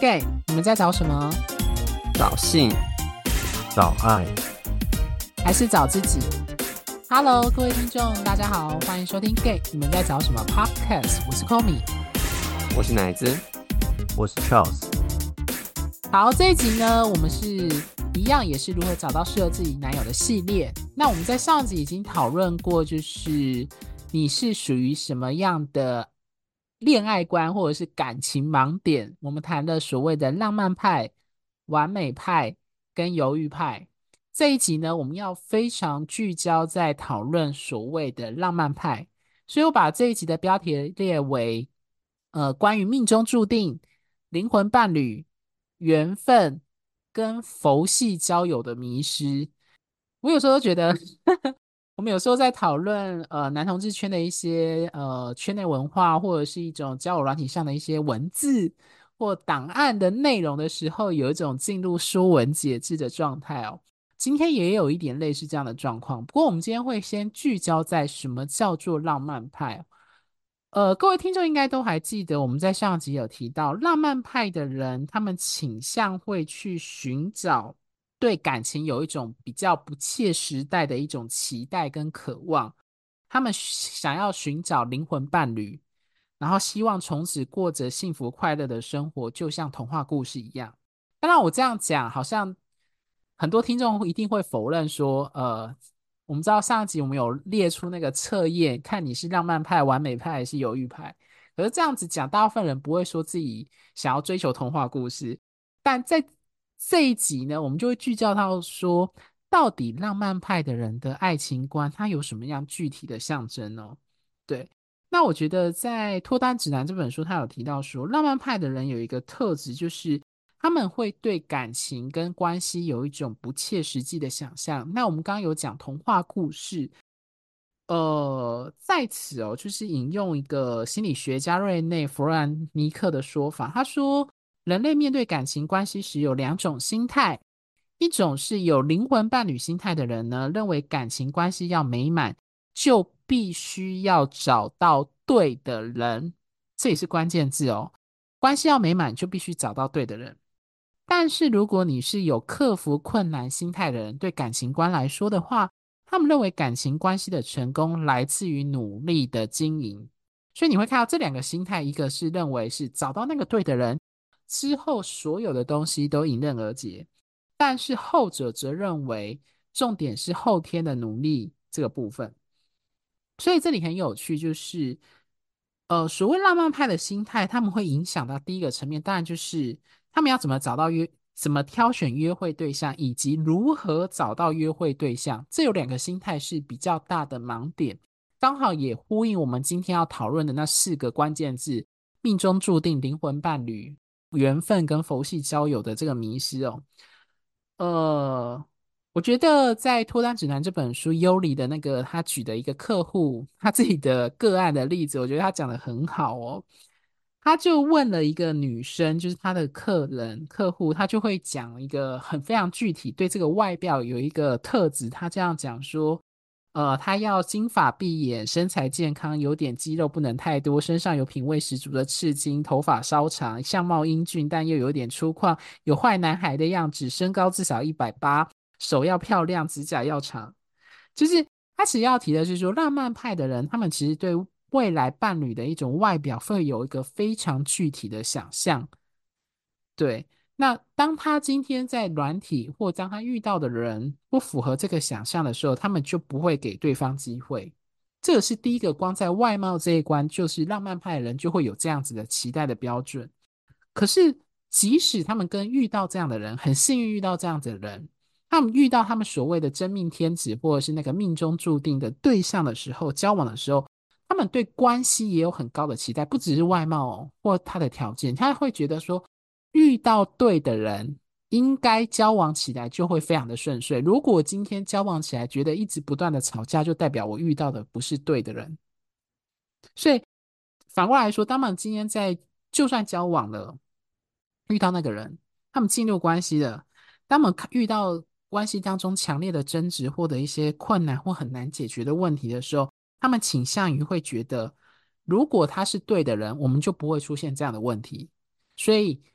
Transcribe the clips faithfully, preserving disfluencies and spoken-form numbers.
gay，你们在找什么？ 找性，找爱， 还是找自己？Hello，各位听众，大家好，欢迎收听 Gay，你们在找什么 Podcast？ 我是 Komi。 我是奶子，我是 Charles。 好，这一集呢，我们是一样，也是如何找到适合自己男友的系列。那我们在上集已经讨论过，就是你是属于什么样的恋爱观或者是感情盲点。我们谈了所谓的浪漫派、完美派跟犹豫派。这一集呢，我们要非常聚焦在讨论所谓的浪漫派，所以我把这一集的标题列为呃关于命中注定、灵魂伴侣、缘分跟佛系交友的迷失。我有时候都觉得我们有时候在讨论呃男同志圈的一些呃圈内文化，或者是一种交友软体上的一些文字或档案的内容的时候，有一种进入说文解字的状态哦。今天也有一点类似这样的状况，不过我们今天会先聚焦在什么叫做浪漫派哦。呃，各位听众应该都还记得，我们在上集有提到，浪漫派的人，他们倾向会去寻找对感情有一种比较不切实际的一种期待跟渴望，他们想要寻找灵魂伴侣，然后希望从此过着幸福快乐的生活，就像童话故事一样。当然，我这样讲，好像很多听众一定会否认说，呃，我们知道上一集我们有列出那个测验，看你是浪漫派、完美派还是犹豫派。可是这样子讲，大部分人不会说自己想要追求童话故事。但在这一集呢，我们就会聚焦到说，到底浪漫派的人的爱情观，它有什么样具体的象征呢？对。那我觉得在《脱单指南》这本书，他有提到说，浪漫派的人有一个特质，就是他们会对感情跟关系有一种不切实际的想象。那我们刚刚有讲童话故事，呃，在此哦，就是引用一个心理学家瑞内·弗兰尼克的说法，他说，人类面对感情关系时有两种心态，一种是有灵魂伴侣心态的人呢，认为感情关系要美满，就必须要找到对的人，这也是关键字哦。关系要美满，就必须找到对的人。但是如果你是有克服困难心态的人，对感情观来说的话，他们认为感情关系的成功来自于努力的经营。所以你会看到这两个心态，一个是认为是找到那个对的人之后，所有的东西都迎刃而解，但是后者则认为重点是后天的努力这个部分。所以这里很有趣，就是呃，所谓浪漫派的心态，他们会影响到第一个层面，当然就是他们要怎么找到约，怎么挑选约会对象，以及如何找到约会对象。这有两个心态是比较大的盲点，刚好也呼应我们今天要讨论的那四个关键字：命中注定、灵魂伴侣、缘分跟佛系交友的这个迷失哦。呃，我觉得在《脱单指南》这本书，优里的那个他举的一个客户他自己的个案的例子，我觉得他讲的很好哦。他就问了一个女生，就是他的客人客户，他就会讲一个很非常具体，对这个外表有一个特质，他这样讲说，呃，他要金发碧眼，身材健康，有点肌肉不能太多，身上有品味十足的刺青，头发稍长，相貌英俊但又有点粗犷，有坏男孩的样子，身高至少一百八，手要漂亮，指甲要长。就是他其实要提的是说，浪漫派的人，他们其实对未来伴侣的一种外表会有一个非常具体的想象。对，那当他今天在软体或当他遇到的人不符合这个想象的时候，他们就不会给对方机会。这个是第一个，光在外貌这一关，就是浪漫派的人就会有这样子的期待的标准。可是，即使他们跟遇到这样的人，很幸运遇到这样子的人，他们遇到他们所谓的真命天子，或者是那个命中注定的对象的时候，交往的时候，他们对关系也有很高的期待，不只是外貌哦，或他的条件，他会觉得说，遇到对的人，应该交往起来就会非常的顺遂。如果今天交往起来觉得一直不断的吵架，就代表我遇到的不是对的人。所以反过来说，当他们今天在就算交往了，遇到那个人，他们进入关系了，当我们遇到关系当中强烈的争执或者一些困难或很难解决的问题的时候，他们倾向于会觉得，如果他是对的人，我们就不会出现这样的问题。所以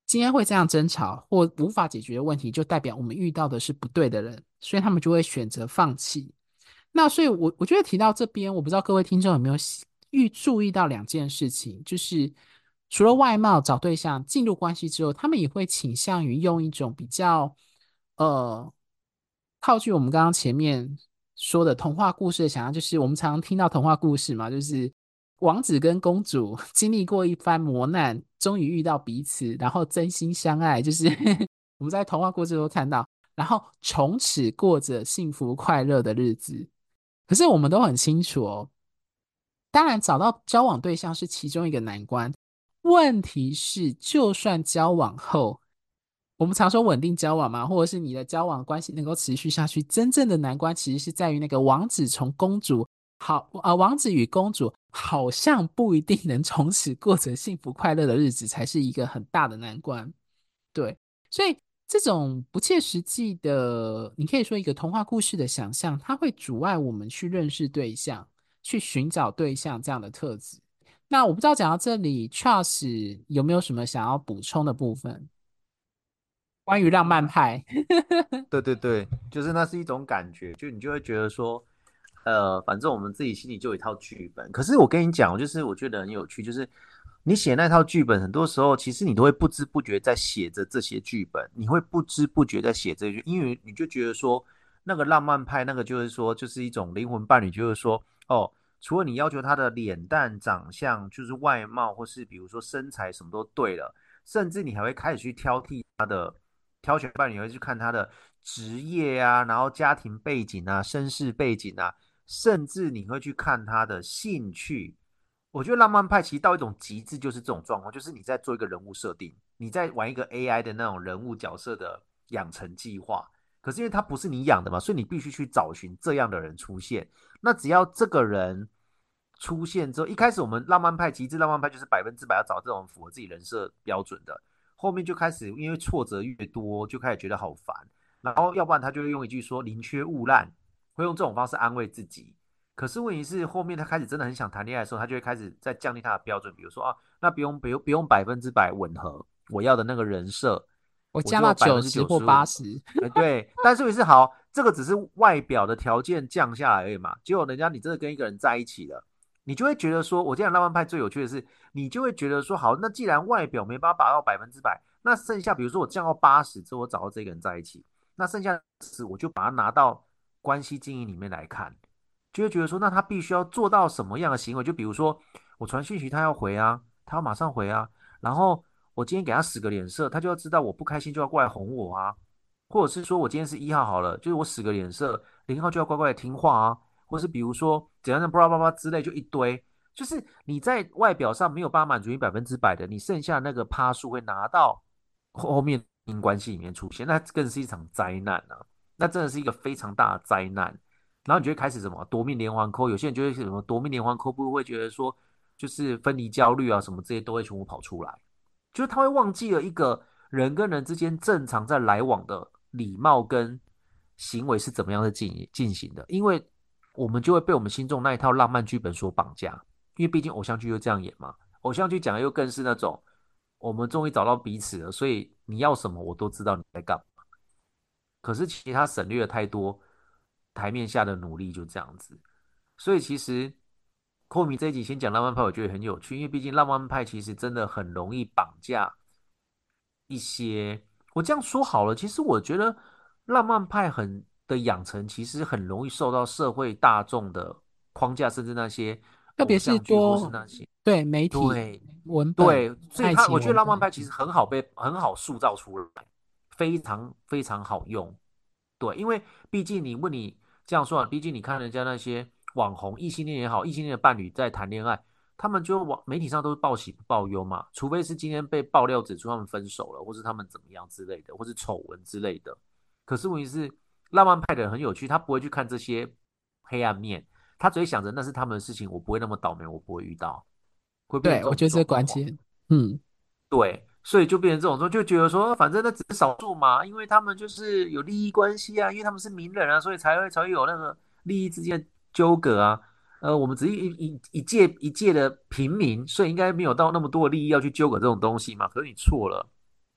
今天会这样争吵或无法解决的问题，就代表我们遇到的是不对的人，所以他们就会选择放弃。那所以我，我觉得提到这边，我不知道各位听众有没有细预注意到两件事情，就是除了外貌找对象进入关系之后，他们也会倾向于用一种比较呃，套句我们刚刚前面说的童话故事的想象，就是我们常常听到童话故事嘛，就是王子跟公主经历过一番磨难，终于遇到彼此，然后真心相爱，就是我们在童话故事都看到，然后从此过着幸福快乐的日子。可是我们都很清楚哦，当然找到交往对象是其中一个难关。问题是，就算交往后，我们常说稳定交往嘛，或者是你的交往关系能够持续下去，真正的难关其实是在于那个王子从公主好，呃，王子与公主好像不一定能从此过着幸福快乐的日子，才是一个很大的难关。对，所以这种不切实际的，你可以说一个童话故事的想象，它会阻碍我们去认识对象，去寻找对象这样的特质。那我不知道讲到这里，Charles 有没有什么想要补充的部分？关于浪漫派， 对对对，就是那是一种感觉，就你就会觉得说，呃，反正我们自己心里就有一套剧本。可是我跟你讲，就是我觉得很有趣，就是你写那套剧本，很多时候其实你都会不知不觉在写着这些剧本，你会不知不觉在写这些，因为你就觉得说，那个浪漫派，那个就是说，就是一种灵魂伴侣，就是说，哦，除了你要求他的脸蛋、长相，就是外貌，或是比如说身材什么都对了，甚至你还会开始去挑剔他的。挑选伴侣会去看他的职业啊，然后家庭背景啊、身世背景啊，甚至你会去看他的兴趣。我觉得浪漫派其实到一种极致，就是这种状况，就是你在做一个人物设定，你在玩一个 A I 的那种人物角色的养成计划。可是因为他不是你养的嘛，所以你必须去找寻这样的人出现。那只要这个人出现之后，一开始我们浪漫派极致浪漫派就是百分之百要找这种符合自己人设标准的。后面就开始因为挫折越多，就开始觉得好烦，然后要不然他就会用一句说宁缺毋滥，会用这种方式安慰自己。可是问题是后面他开始真的很想谈恋爱的时候，他就会开始在降低他的标准，比如说啊，那不用不用不用百分之百吻合我要的那个人设， 我加到我就百分之九十或九十五。 八十， 哎，对，但是问题是好，这个只是外表的条件降下来而已嘛。结果人家你真的跟一个人在一起了，你就会觉得说，我这样浪漫派最有趣的是，你就会觉得说，好，那既然外表没办法达到百分之百，那剩下比如说我降到八十之后，我找到这个人在一起，那剩下十我就把它拿到关系经营里面来看，就会觉得说，那他必须要做到什么样的行为？就比如说我传讯息，他要回啊，他要马上回啊，然后我今天给他使个脸色，他就要知道我不开心就要过来哄我啊，或者是说我今天是一号好了，就是我使个脸色，零号就要乖乖的听话啊，或是比如说怎样的巴拉巴拉之类，就一堆。就是你在外表上没有办法满足你百分之百的，你剩下那个趴数会拿到后面关系里面出现，那更是一场灾难啊！那真的是一个非常大的灾难。然后你就会开始什么夺命连环扣，有些人就会什么夺命连环扣，不会觉得说就是分离焦虑啊什么这些都会全部跑出来，就是他会忘记了一个人跟人之间正常在来往的礼貌跟行为是怎么样的进进行的，因为我们就会被我们心中那一套浪漫剧本所绑架，因为毕竟偶像剧就这样演嘛，偶像剧讲的又更是那种我们终于找到彼此了，所以你要什么我都知道你在干嘛。可是其实他省略了太多台面下的努力，就这样子。所以其实寇米这一集先讲浪漫派，我觉得很有趣，因为毕竟浪漫派其实真的很容易绑架一些。我这样说好了，其实我觉得浪漫派很的养成，其实很容易受到社会大众的框架，甚至那些特别是偶像剧或是多那些对媒体对文本、 对，所以爱他我觉得情文本， 浪漫派其实很好被很好塑造出来，非常非常好用。对，因为毕竟你问你这样说啊，毕竟你看人家那些网红异性恋也好，异性恋的伴侣在谈恋爱，他们就网媒体上都是报喜不报忧嘛，除非是今天被爆料指出他们分手了，或是他们怎么样之类的，或是丑闻之类的。可是问题是，浪漫派的人很有趣，他不会去看这些黑暗面，他只会想着那是他们的事情，我不会那么倒霉，我不会遇到，会变成对， 这种我觉得这是状况。 关键。嗯， 对，所以就变成这种说，就觉得说，反正那只是少数嘛，因为他们就是有利益关系啊，因为他们是名人啊，所以才会才会有那个利益之间的纠葛啊。呃，我们只是一一一届一届的平民，所以应该没有到那么多的利益要去纠葛这种东西嘛。可是你错了，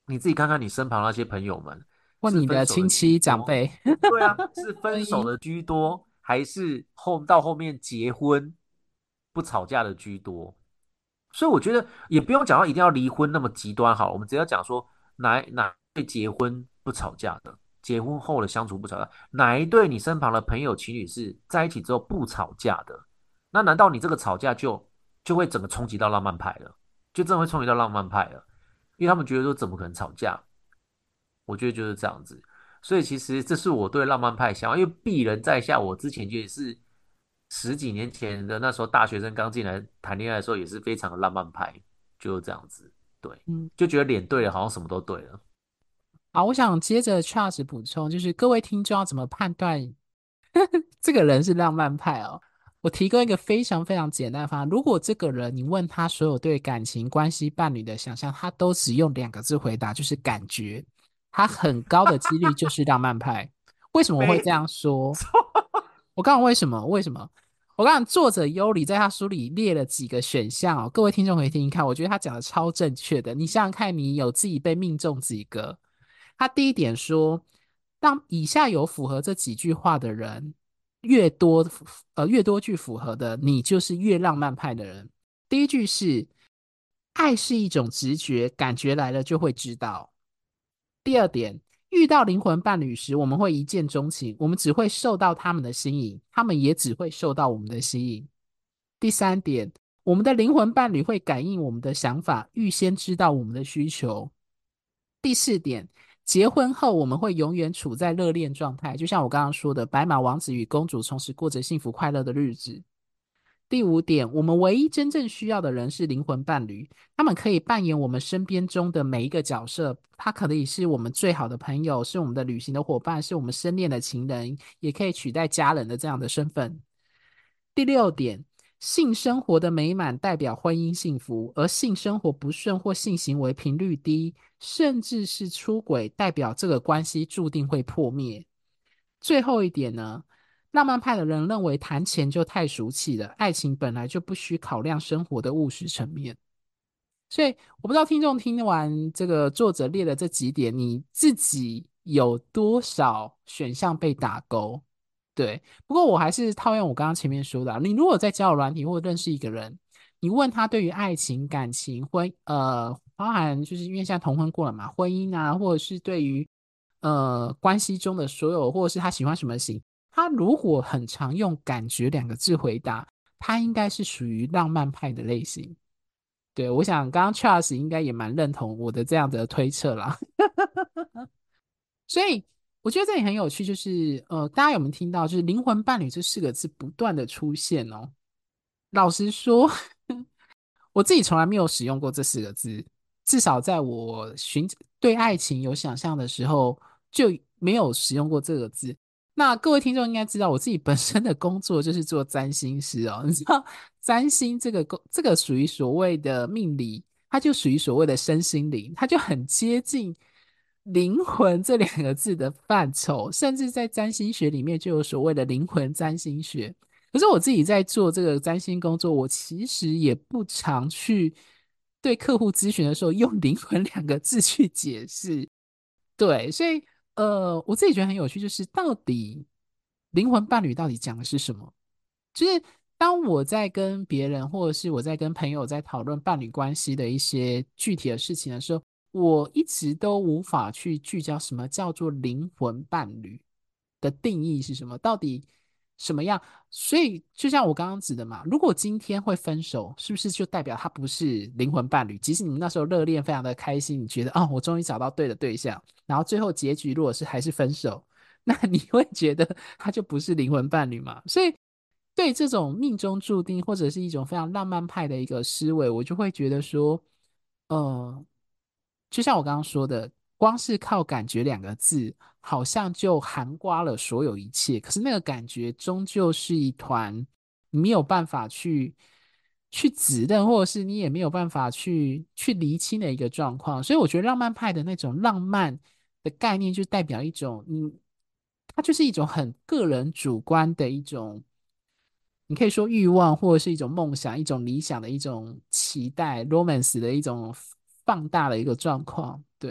你自己看看你身旁那些朋友们， 或你的是分手的亲戚长居多， 辈。 对啊，是分手婚姻。 的居多，还是后到后面结婚不吵架的居多？所以我觉得也不用讲到一定要离婚那么极端好了，我们只要讲说哪哪对结婚不吵架的，结婚后的相处不吵架，哪一对你身旁的朋友情侣是在一起之后不吵架的？那难道你这个吵架就就会整个冲击到浪漫派了？就真的会冲击到浪漫派了？因为他们觉得说怎么可能吵架？我觉得就是这样子。所以其实这是我对浪漫派想法，因为鄙人在下，我之前也是十几年前的那时候大学生刚进来谈恋爱的时候，也是非常的浪漫派，就是这样子。对， 嗯。 就觉得脸对了，好像什么都对了。 好，我想接着 Charles 补充，就是各位听众要怎么判断这个人是浪漫派哦？我提供一个非常非常简单的方案。如果这个人你问他所有对感情关系、伴侣的想象，他都只用两个字回答，就是感觉，他很高的几率就是浪漫派。为什么我会这没样说？ 错， 我告诉你为什么？为什么？我告诉你，作者尤里在他书里列了几个选项哦，各位听众可以听听看，我觉得他讲的超正确的。你想想看，你有自己被命中几个？他第一点说，当以下有符合这几句话的人越多，呃，越多句符合的，你就是越浪漫派的人。第一句是，爱是一种直觉，感觉来了就会知道。第二点，遇到灵魂伴侣时，我们会一见钟情，我们只会受到他们的吸引，他们也只会受到我们的吸引。第三点，我们的灵魂伴侣会感应我们的想法，预先知道我们的需求。第四点，结婚后我们会永远处在热恋状态，就像我刚刚说的，白马王子与公主同时过着幸福快乐的日子。第五点，我们唯一真正需要的人是灵魂伴侣，他们可以扮演我们身边中的每一个角色，他可以是我们最好的朋友，是我们的旅行的伙伴，是我们深恋的情人，也可以取代家人的这样的身份。第六点，性生活的美满代表婚姻幸福，而性生活不顺或性行为频率低，甚至是出轨，代表这个关系注定会破灭。最后一点呢，浪漫派的人认为谈钱就太俗气了，爱情本来就不需考量生活的务实层面。所以我不知道听众听完这个作者列的这几点，你自己有多少选项被打勾？对，不过我还是套用我刚刚前面说的啊，你如果在交友软体或认识一个人，你问他对于爱情、感情、婚呃，包含就是因为现在同婚过了嘛，婚姻啊，或者是对于呃关系中的所有，或者是他喜欢什么型，他如果很常用感觉两个字回答，他应该是属于浪漫派的类型。对，我想刚刚 Charles 应该也蛮认同我的这样的推测啦。所以我觉得这里很有趣，就是呃，大家有没有听到，就是“灵魂伴侣”这四个字不断的出现哦？老实说，我自己从来没有使用过这四个字，至少在我寻对爱情有想象的时候，就没有使用过这个字。那各位听众应该知道，我自己本身的工作就是做占星师哦。你知道，占星这个工，这个属于所谓的命理，它就属于所谓的身心灵，它就很接近灵魂这两个字的范畴，甚至在占星学里面就有所谓的灵魂占星学。可是我自己在做这个占星工作，我其实也不常去对客户咨询的时候用“灵魂”两个字去解释。对，所以呃，我自己觉得很有趣，就是到底灵魂伴侣到底讲的是什么？就是当我在跟别人，或者是我在跟朋友在讨论伴侣关系的一些具体的事情的时候，我一直都无法去聚焦什么叫做灵魂伴侣的定义是什么，到底什么样？所以就像我刚刚指的嘛，如果今天会分手，是不是就代表他不是灵魂伴侣？即使你们那时候热恋非常的开心，你觉得哦，我终于找到对的对象，然后最后结局如果是还是分手，那你会觉得他就不是灵魂伴侣嘛？所以对这种命中注定或者是一种非常浪漫派的一个思维，我就会觉得说，呃，就像我刚刚说的，光是靠感觉两个字，好像就含刮了所有一切。可是那个感觉终究是一团你没有办法去去指认，或者是你也没有办法去去厘清的一个状况。所以我觉得浪漫派的那种浪漫的概念，就代表一种，嗯，它就是一种很个人主观的一种。你可以说欲望，或者是一种梦想、一种理想的一种期待，romance 的一种放大的一个状况。对，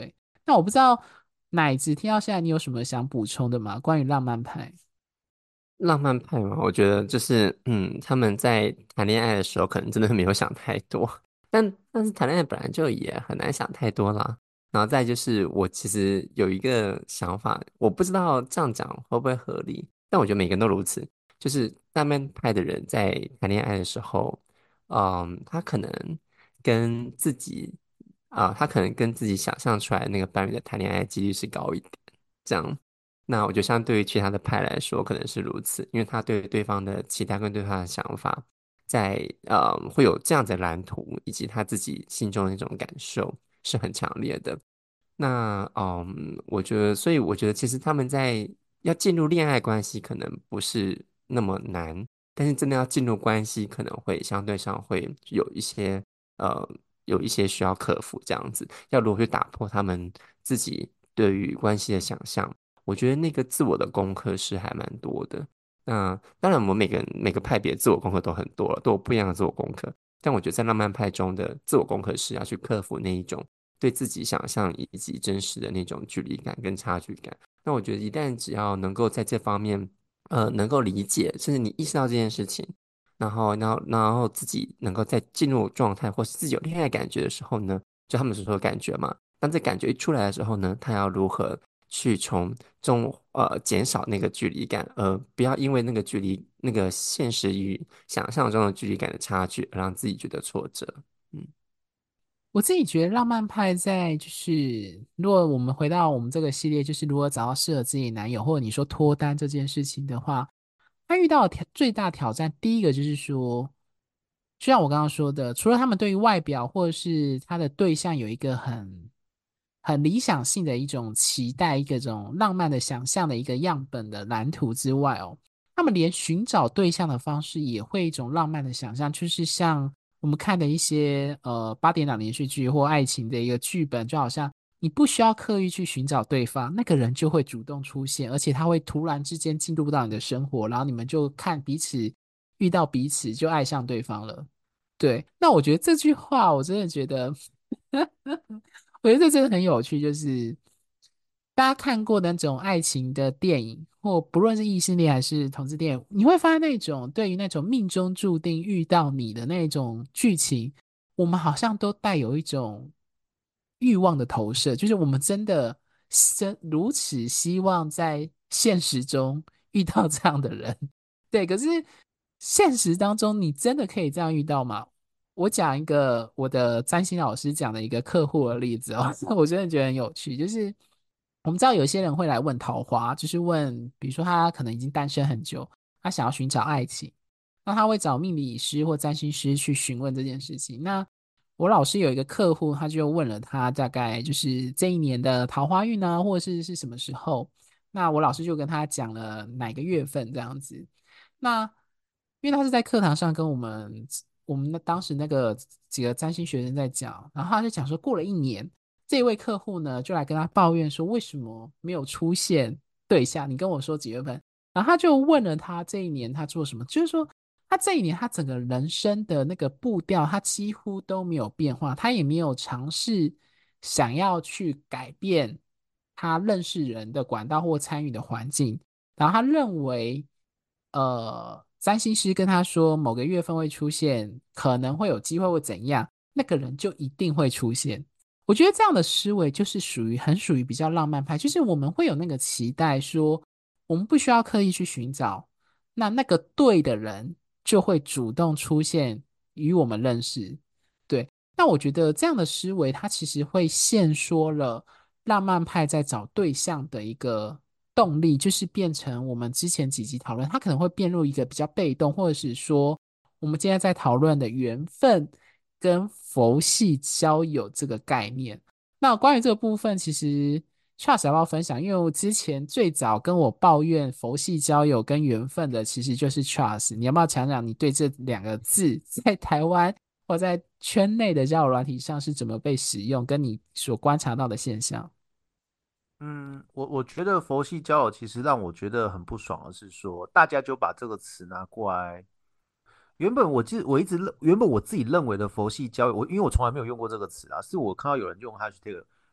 那我不知道奶子听到现在你有什么想补充的吗？关于浪漫派？ 浪漫派嘛，我觉得就是，嗯，他们在谈恋爱的时候，可能真的没有想太多，但但是谈恋爱本来就也很难想太多啦。然后再就是，我其实有一个想法，我不知道这样讲会不会合理，但我觉得每个人都如此。就是浪漫派的人在谈恋爱的时候，嗯，他可能跟自己啊、他可能跟自己想象出来的那个伴侣的谈恋爱几率是高一点，这样。那我觉得相对于其他的派来说，可能是如此，因为他对对方的期待跟对方的想法在，呃会有这样子的蓝图，以及他自己心中的那种感受是很强烈的。那嗯，我觉得，所以我觉得其实他们在要进入恋爱关系，可能不是那么难，但是真的要进入关系，可能会相对上会有一些呃有一些需要克服这样子，要如何去打破他们自己对于关系的想象。我觉得那个自我的功课是还蛮多的。那当然，我们每个人每个派别自我功课都很多了，都有不一样的自我功课。但我觉得在浪漫派中的自我功课是要去克服那一种对自己想象以及真实的那种距离感跟差距感。那我觉得一旦只要能够在这方面，呃，能够理解，甚至你意识到这件事情，然后，然后，然后自己能够在进入状态，或是自己有恋爱感觉的时候呢，就他们所说的感觉嘛。当这感觉一出来的时候呢，他要如何去从中呃减少那个距离感，而不要因为那个距离、那个现实与想象中的距离感的差距，而让自己觉得挫折。嗯。 我自己觉得浪漫派在就是，如果我们回到我们这个系列，就是如何找到适合自己的男友，或者你说脱单这件事情的话，他遇到的挑最大挑战，第一个就是说，就像我刚刚说的，除了他们对于外表或者是他的对象有一个很很理想性的一种期待，一个种浪漫的想象的一个样本的蓝图之外哦，他们连寻找对象的方式也会一种浪漫的想象，就是像我们看的一些呃八点档连续剧或爱情的一个剧本，就好像你不需要刻意去寻找对方，那个人就会主动出现，而且他会突然之间进入到你的生活，然后你们就看彼此遇到彼此就爱上对方了。对，那我觉得这句话我真的觉得我觉得这真的很有趣，就是大家看过的那种爱情的电影，或不论是异性恋还是同志电影，你会发现那种对于那种命中注定遇到你的那种剧情，我们好像都带有一种欲望的投射，就是我们真的真如此希望在现实中遇到这样的人。对，可是现实当中，你真的可以这样遇到吗？我讲一个我的占星老师讲的一个客户的例子哦，我真的觉得很有趣。就是我们知道有些人会来问桃花，就是问，比如说他可能已经单身很久，他想要寻找爱情，那他会找命理师或占星师去询问这件事情。那我老师有一个客户，他就问了他大概就是这一年的桃花运呢，或者是是什么时候。那我老师就跟他讲了哪个月份这样子。那因为他是在课堂上跟我们我们的当时那个几个占星学生在讲，然后他就讲说，过了一年，这位客户呢就来跟他抱怨说，为什么没有出现对象？你跟我说几月份？然后他就问了他这一年他做什么，就是说他这一年他整个人生的那个步调，他几乎都没有变化，他也没有尝试想要去改变他认识人的管道或参与的环境。然后他认为，呃，占星师跟他说某个月份会出现，可能会有机会或怎样，那个人就一定会出现。我觉得这样的思维就是属于很属于比较浪漫派，就是我们会有那个期待说，我们不需要刻意去寻找，那那个对的人就会主动出现与我们认识。对，那我觉得这样的思维，它其实会限缩了浪漫派在找对象的一个动力，就是变成我们之前几集讨论，它可能会变入一个比较被动，或者是说我们今天在讨论的缘分跟佛系交友这个概念。那关于这个部分，其实 Charles 要不要分享？因为我之前最早跟我抱怨佛系交友跟缘分的，其实就是 Charles。你要不要讲讲你对这两个字在台湾或在圈内的交友软体上是怎么被使用，跟你所观察到的现象？ 嗯，我我觉得佛系交友其实让我觉得很不爽的是说，大家就把这个词拿过来。原本我记我一直认，原本我自己认为的佛系交友，我因为我从来没有用过这个词啊，是我看到有人用 hashtag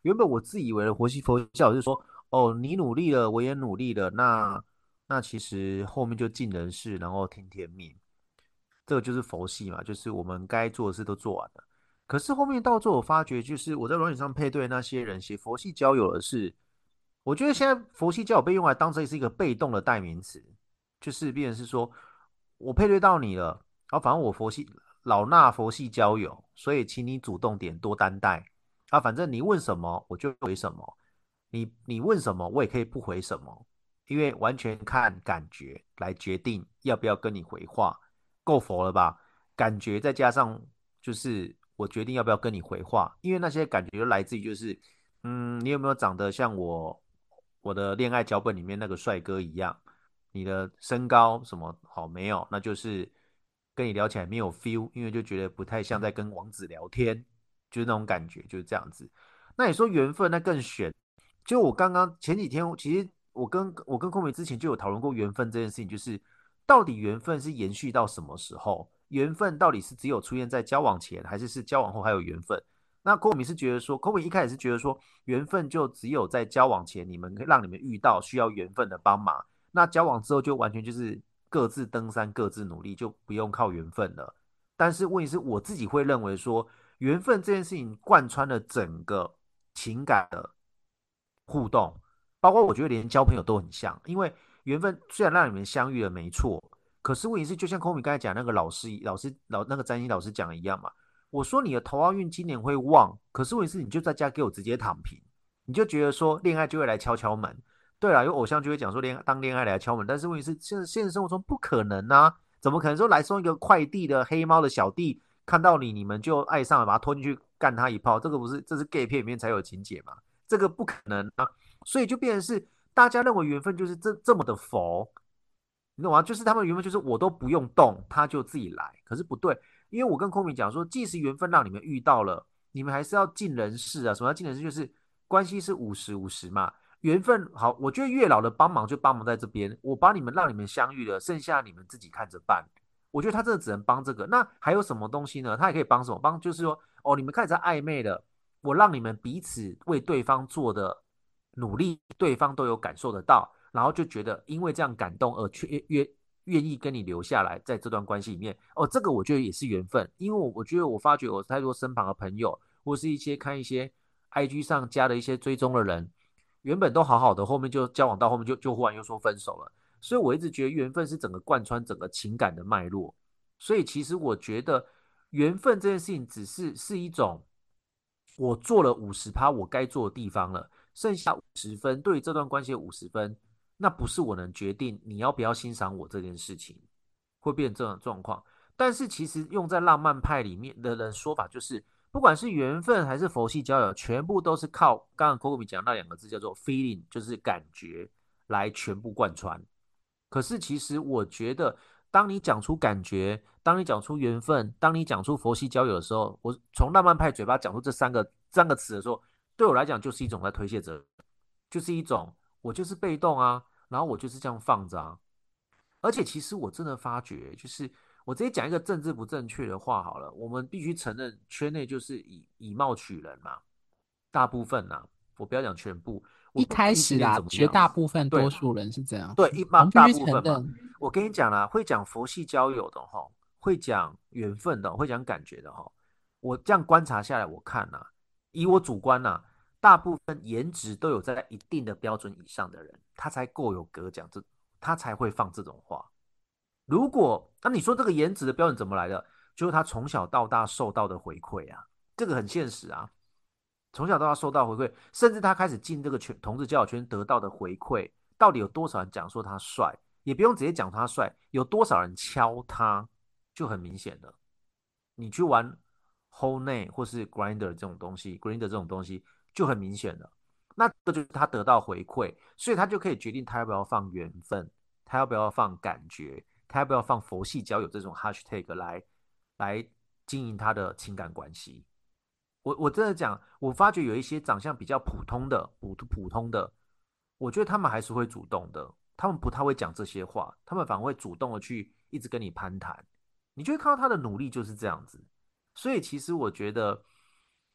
原本我自以为的佛系佛系交友是说，哦，你努力了，我也努力了，那那其实后面就尽人事，然后听天命，这个就是佛系嘛，就是我们该做的事都做完了。可是后面到最后，我发觉就是我在软件上配对那些人写佛系交友的是，我觉得现在佛系交友被用来当成是一个被动的代名词，就是变成是说我配对到你了，然后反正我佛系老衲佛系交友，所以请你主动点多担待啊，反正你问什么我就回什么，你你问什么我也可以不回什么，因为完全看感觉来决定要不要跟你回话，够佛了吧？感觉再加上就是我决定要不要跟你回话，因为那些感觉就来自于就是嗯，你有没有长得像我我的恋爱脚本里面那个帅哥一样？你的身高什么好没有？那就是跟你聊起来没有 feel，因为就觉得不太像在跟王子聊天，就是那种感觉，就是这样子。那你说缘分，那更悬。就我刚刚前几天，其实我跟我跟空梅之前就有讨论过缘分这件事情，就是到底缘分是延续到什么时候？缘分到底是只有出现在交往前，还是是交往后还有缘分？那空米是觉得说，空米一开始是觉得说，缘分就只有在交往前，你们让你们遇到需要缘分的帮忙，那交往之后就完全就是各自登山，各自努力，就不用靠缘分了。但是问题是，我自己会认为说，缘分这件事情贯穿了整个情感的互动，包括我觉得连交朋友都很像，因为缘分虽然让你们相遇了没错，可是问题是就像空米刚才讲那个老师老师老那个占星老师讲的一样嘛，我说你的桃花运今年会旺，可是问题是你就在家给我直接躺平，你就觉得说恋爱就会来敲敲门。对啦，有偶像就会讲说恋当恋爱来敲门，但是问题是现现实生活中不可能啊，怎么可能说来送一个快递的黑猫的小弟看到你，你们就爱上了，把他拖进去干他一炮？这个不是这是 gay 片里面才有情节嘛？这个不可能啊，所以就变成是大家认为缘分就是这这么的佛，你懂吗？就是他们缘分就是我都不用动，他就自己来。可是不对，因为我跟空明讲说，即使缘分让你们遇到了，你们还是要尽人事啊。什么叫尽人事？就是关系是五十五十嘛。缘分好，我觉得月老的帮忙就帮忙在这边，我把你们让你们相遇了，剩下你们自己看着办。我觉得他真的只能帮这个。那还有什么东西呢？他也可以帮什么？帮就是说，哦，你们开始在暧昧了，我让你们彼此为对方做的努力，对方都有感受得到，然后就觉得因为这样感动而却愿愿意跟你留下来，在这段关系里面，哦，这个我觉得也是缘分，因为我我觉得我发觉我太多身旁的朋友，或是一些看一些 I G 上加的一些追踪的人，原本都好好的，后面就交往到后面就就忽然又说分手了，所以我一直觉得缘分是整个贯穿整个情感的脉络，所以其实我觉得缘分这件事情只是是一种我做了五十趴我该做的地方了，剩下五十分对于这段关系的五十分，那不是我能决定你要不要欣赏我这件事情，会变成这种状况。但是其实用在浪漫派里面的人说法就是，不管是缘分还是佛系交友，全部都是靠刚刚 Kobe 讲那两个字叫做 feeling，就是感觉来全部贯穿。可是其实我觉得，当你讲出感觉，当你讲出缘分，当你讲出佛系交友的时候，我从浪漫派嘴巴讲出这三个三个词的时候，对我来讲就是一种在推卸责任，就是一种我就是被动啊，然后我就是这样放着啊。而且其实我真的发觉，就是我直接讲一个政治不正确的话好了，我们必须承认，圈内就是以以貌取人嘛，大部分呐、啊，我不要讲全部，我一不管异性恋开始啦，绝怎么样， 大部分对多数人是这样对， 子， 一大大我们必须部分嘛。 承认。 我跟你讲啦，会讲佛系交友的哈，会讲缘分的，会讲感觉的哈。我这样观察下来，我看呐、啊，以我主观呐、啊，大部分颜值都有在一定的标准以上的人，他才够有格讲这，他才会放这种话。如果那、啊、你说这个颜值的标准怎么来的？就是他从小到大受到的回馈啊，这个很现实啊。从小到大受到回馈，甚至他开始进这个圈同志交友圈得到的回馈，到底有多少人讲说他帅？也不用直接讲他帅，有多少人敲他，就很明显了。你去玩 Whole 内或是 Grinder 这种东西，Grinder 这种东西就很明显了。那这就是他得到回馈，所以他就可以决定他要不要放缘分，他要不要放感觉，他要不要放佛系交友这种 hashtag 来来经营他的情感关系。我我真的讲，我发觉有一些长相比较普通的、普普通的，我觉得他们还是会主动的，他们不太会讲这些话，他们反而会主动的去一直跟你攀谈，你就会看到他的努力就是这样子。所以其实我觉得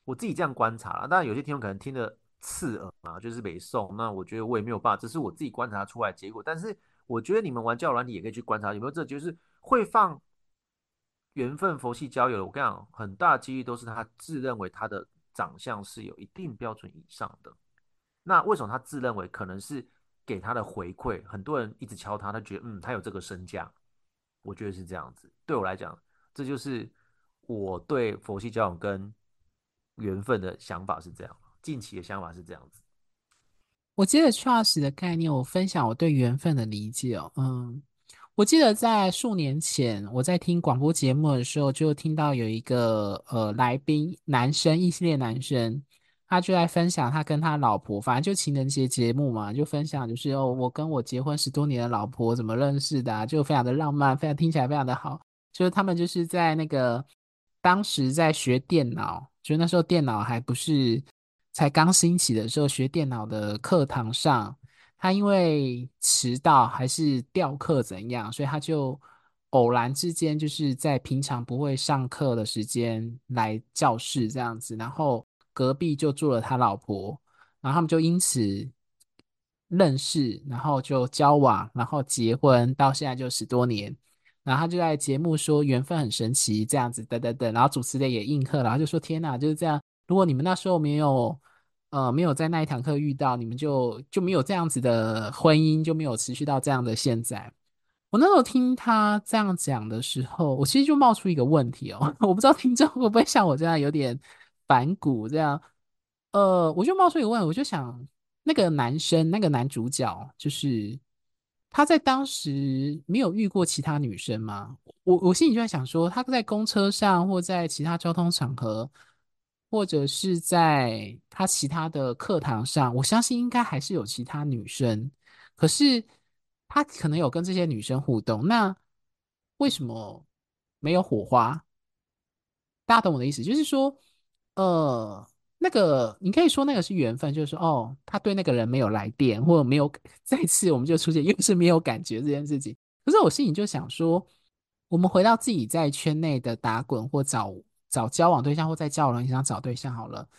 我自己这样观察啦，当然有些听众可能听得刺耳啊，就是北宋，那我觉得我也没有办法，这是我自己观察出来的结果。但是我觉得你们玩交友软体也可以去观察有没有这，就是会放缘分佛系交友的。我跟你讲，很大的几率都是他自认为他的长相是有一定标准以上的。那为什么他自认为可能是给他的回馈？很多人一直敲他，他觉得嗯，他有这个身价，我觉得是这样子。对我来讲，这就是我对佛系交友跟缘分的想法是这样，近期的想法是这样子。 我接着 trust 的概念，我分享我对缘分的理解哦。嗯，我记得在数年前，我在听广播节目的时候，就听到有一个呃来宾，男生，异性恋男生，他就在分享他跟他老婆，反正就情人节节目嘛，就分享就是哦，我跟我结婚十多年的老婆怎么认识的啊，就非常的浪漫，非常听起来非常的好。就是他们就是在那个当时在学电脑，就那时候电脑还不是才刚兴起的时候，学电脑的课堂上，他因为迟到还是调课怎样，所以他就偶然之间就是在平常不会上课的时间来教室这样子，然后隔壁就坐了他老婆，然后他们就因此认识，然后就交往，然后结婚，到现在就十多年。然后他就在节目说缘分很神奇这样子，等等等，然后主持人也应和，然后就说天哪，就是这样。如果你们那时候没有呃没有在那一堂课遇到，你们就就没有这样子的婚姻，就没有持续到这样的现在。我那时候听他这样讲的时候，我其实就冒出一个问题哦，我不知道听众会不会像我这样有点反骨这样。呃，我就冒出一个问题，我就想那个男生，那个男主角，就是他在当时没有遇过其他女生吗？我我心里就在想说，他在公车上，或在其他交通场合，或者是在他其他的课堂上，我相信应该还是有其他女生。可是他可能有跟这些女生互动，那为什么没有火花？大家懂我的意思，就是说，呃，那个你可以说那个是缘分，就是说，哦，他对那个人没有来电，或者没有再次我们就出现，又是没有感觉这件事情。可是我心里就想说，我们回到自己在圈内的打滚，或找找交往对象，或在交友软件上找对象好了。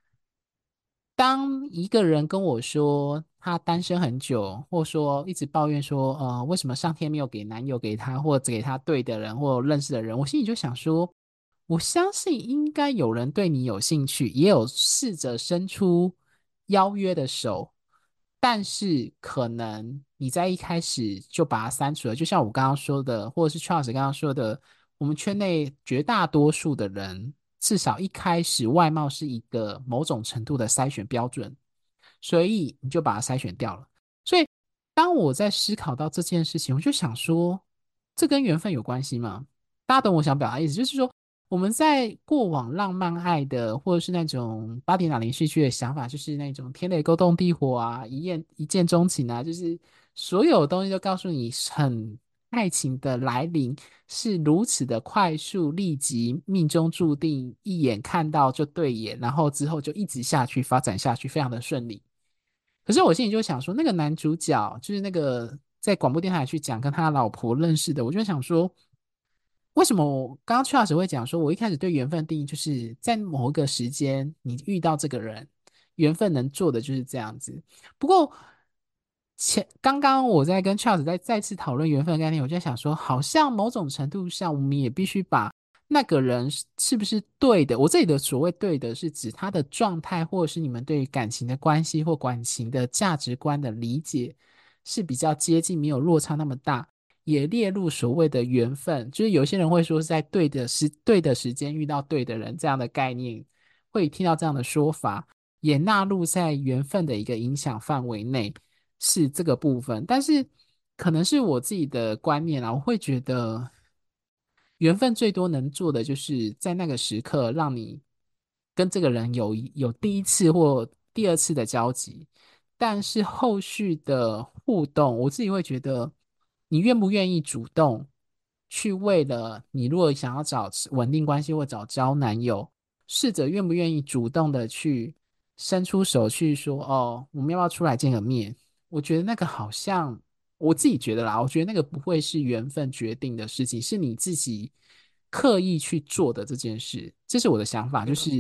当一个人跟我说他单身很久，或说一直抱怨说，呃，为什么上天没有给男友给他，或者给他对的人或认识的人，我心里就想说，我相信应该有人对你有兴趣，也有试着伸出邀约的手，但是可能你在一开始就把它删除了，就像我刚刚说的，或者是 Charles 刚刚说的，我们圈内绝大多数的人。至少一开始外貌是一个某种程度的筛选标准，所以你就把它筛选掉了。所以当我在思考到这件事情，我就想说，这跟缘分有关系吗？大家懂我想表达的意思，就是说我们在过往浪漫爱的，或者是那种八点档连续剧的想法，就是那种天雷勾动地火啊，一见一见钟情啊，就是所有东西都告诉你很爱情的来临是如此的快速、立即、命中注定，一眼看到就对眼，然后之后就一直下去发展下去，非常的顺利。可是我心里就想说，那个男主角就是那个在广播电台去讲跟他老婆认识的，我就想说，为什么我刚刚 Charles 会讲说，我一开始对缘分的定义就是在某一个时间你遇到这个人，缘分能做的就是这样子。不过前刚刚我在跟 Charles 再再次讨论缘分的概念，我就在想说，好像某种程度上，我们也必须把那个人是是不是对的。我这里的所谓对的，是指他的状态，或者是你们对于感情的关系或感情的价值观的理解是比较接近，没有落差那么大。也列入所谓的缘分，就是有些人会说是在对的时对的时间遇到对的人这样的概念，会听到这样的说法，也纳入在缘分的一个影响范围内，是这个部分。但是可能是我自己的观念啊，我会觉得缘分最多能做的就是在那个时刻让你跟这个人有有第一次或第二次的交集，但是后续的互动，我自己会觉得，你愿不愿意主动去为了你如果想要找稳定关系或找交男友，试着愿不愿意主动的去伸出手去说，哦，我们要不要出来见个面？我觉得那个好像我自己觉得啦，我觉得那个不会是缘分决定的事情，是你自己刻意去做的这件事，这是我的想法，就是。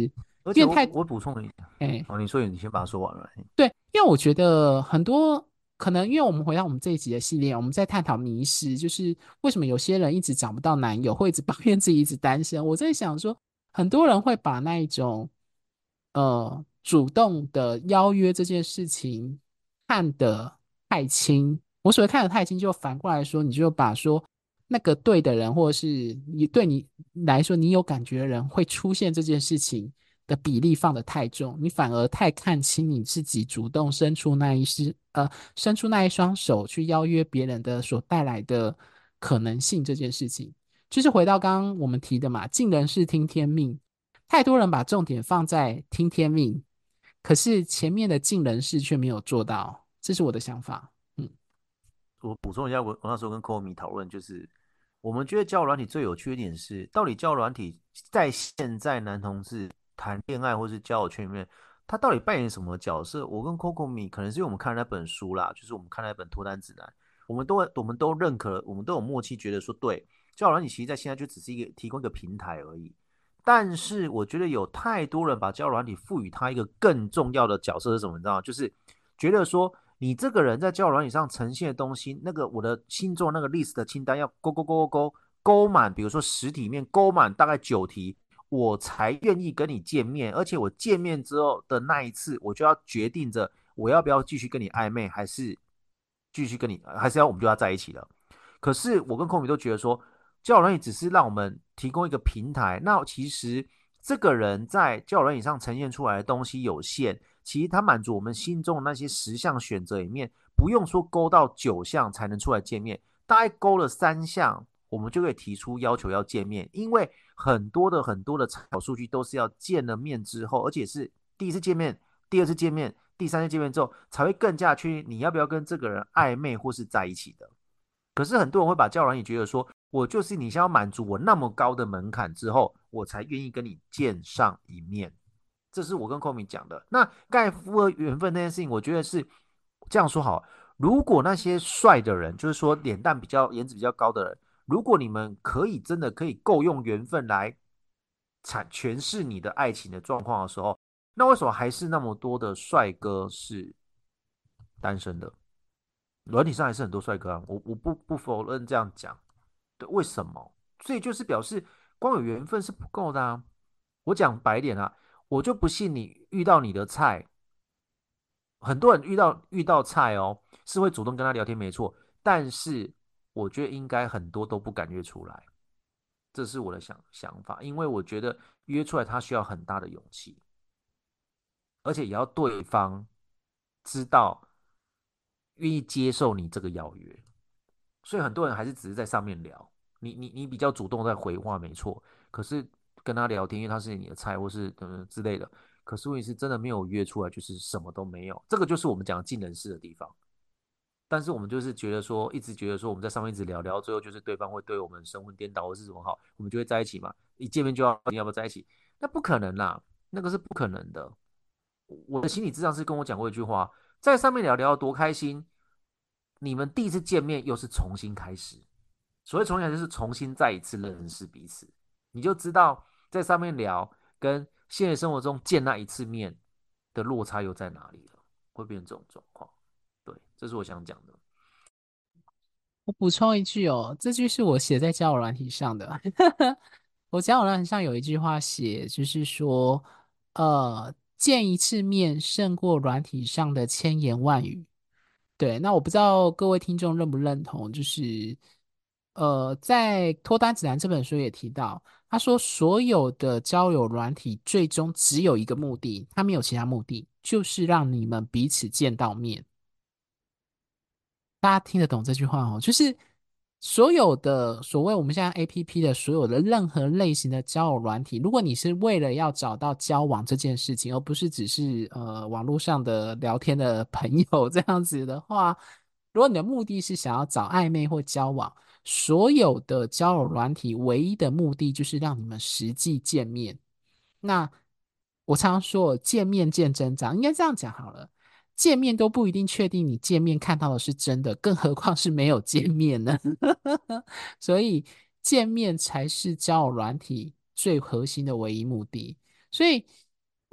而且因为太， 我我补充一下， 哎， 哦，你说你先把它说完了。 对，因为我觉得很多可能，因为我们回到我们这一集的系列，我们在探讨迷失，就是为什么有些人一直找不到男友，会一直抱怨自己一直单身。我在想说，很多人会把那一种呃主动的邀约这件事情看得太轻。我所谓看得太轻，就反过来说，你就把说那个对的人，或者是你对你来说你有感觉的人会出现这件事情的比例放得太重，你反而太看清你自己主动伸出那一只呃伸出那一双手去邀约别人的所带来的可能性这件事情。就是回到刚刚我们提的嘛，尽人事听天命，太多人把重点放在听天命，可是前面的尽人事却没有做到，这是我的想法。嗯， 我补充一下，我我那时候跟 k o m i 讨论，就是我们觉得交友软体最有趣的一点是，到底交友软体在现在男同志谈恋爱或是交友圈里面，他到底扮演什么角色？我跟 Coco 米可能是因为我们看了那本书啦，就是我们看了那本脱单指南，我们都我们都认可，我们都有默契，觉得说对，交友软体其实在现在就只是一个提供一个平台而已。但是我觉得有太多人把交友软体赋予它一个更重要的角色是什么？你知道吗？就是觉得说你这个人在交友软体上呈现的东西，那个我的星座那个 list 的清单要勾勾勾勾勾勾满，比如说十题面勾满大概九题，我才愿意跟你见面。而且我见面之后的那一次，我就要决定着我要不要继续跟你暧昧，还是继续跟你，还是要我们就要在一起了。可是我跟空米都觉得说，交友软体只是让我们提供一个平台，那其实这个人在交友软体上呈现出来的东西有限，其实他满足我们心中的那些十项选择里面，不用说勾到九项才能出来见面，大概勾了三项，我们就可以提出要求要见面。因为很多的很多的参考数据都是要见了面之后，而且是第一次见面、第二次见面、第三次见面之后，才会更加确定你要不要跟这个人暧昧或是在一起的。可是很多人会把交友软体觉得说，我就是你想要满足我那么高的门槛之后，我才愿意跟你见上一面。这是我跟 Komi 讲的。那盖符合缘分那件事情，我觉得是这样说好。如果那些帅的人，就是说脸蛋比较、颜值比较高的人，如果你们可以真的可以够用缘分来阐诠释你的爱情的状况的时候，那为什么还是那么多的帅哥是单身的？软体上还是很多帅哥啊，我我不不否认这样讲，对，为什么？所以就是表示光有缘分是不够的啊。我讲白一点啊，我就不信你遇到你的菜，很多人遇到遇到菜哦，是会主动跟他聊天，没错，但是我觉得应该很多都不敢约出来，这是我的想想法，因为我觉得约出来他需要很大的勇气，而且也要对方知道愿意接受你这个邀约。所以很多人还是只是在上面聊，你你你比较主动在回话没错，可是跟他聊天，因为他是你的菜或是嗯之类的，可是问题是真的没有约出来，就是什么都没有，这个就是我们讲的尽人事的地方。但是我们就是觉得说，一直觉得说我们在上面一直聊聊，最后就是对方会对我们神魂颠倒或是什么好，我们就会在一起嘛，一见面就要你要不要在一起，那不可能啦，那个是不可能的。我的心理咨商师跟我讲过一句话，在上面聊聊多开心，你们第一次见面又是重新开始。所谓重新开始就是重新再一次认识彼此，你就知道在上面聊跟现实生活中见那一次面的落差又在哪里了，会变成这种状况。对，这是我想讲的。 我补充一句哦，这句是我写在交友软体上的。我交友软体上有一句话写，就是说，呃，见一次面胜过软体上的千言万语。对，那我不知道各位听众认不认同，就是呃，在《脱单指南》这本书也提到，他说所有的交友软体最终只有一个目的，它没有其他目的，就是让你们彼此见到面。大家听得懂这句话哦？就是所有的所谓我们现在 A P P 的所有的任何类型的交友软体，如果你是为了要找到交往这件事情，而不是只是呃网络上的聊天的朋友这样子的话，如果你的目的是想要找暧昧或交往，所有的交友软体唯一的目的就是让你们实际见面。那我常常说，见面见真章，应该这样讲好了。见面都不一定确定你见面看到的是真的，更何况是没有见面呢？所以见面才是交友软体最核心的唯一目的。所以